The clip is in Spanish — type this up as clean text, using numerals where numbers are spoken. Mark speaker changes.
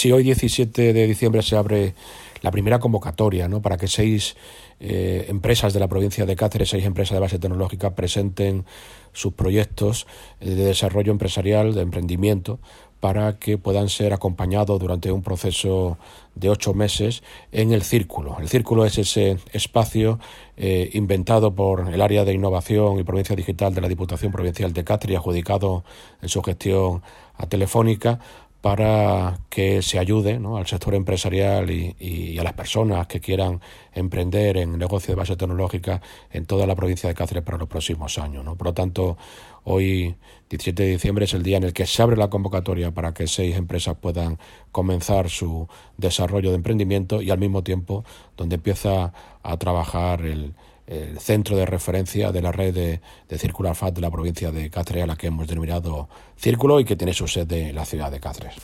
Speaker 1: Sí, hoy 17 de diciembre se abre la primera convocatoria, ¿no?, para que 6 empresas de la provincia de Cáceres, 6 empresas de base tecnológica, presenten sus proyectos de desarrollo empresarial, de emprendimiento, para que puedan ser acompañados durante un proceso de 8 meses en el Círculo. El Círculo es ese espacio inventado por el área de innovación y provincia digital de la Diputación Provincial de Cáceres, adjudicado en su gestión a Telefónica, para que se ayude, ¿no?, al sector empresarial y a las personas que quieran emprender en negocio de base tecnológica en toda la provincia de Cáceres para los próximos años, ¿no? Por lo tanto, hoy, 17 de diciembre, es el día en el que se abre la convocatoria para que 6 empresas puedan comenzar su desarrollo de emprendimiento, y al mismo tiempo donde empieza a trabajar el centro de referencia de la red de Circular Fast de la provincia de Cáceres, a la que hemos denominado Círculo y que tiene su sede en la ciudad de Cáceres.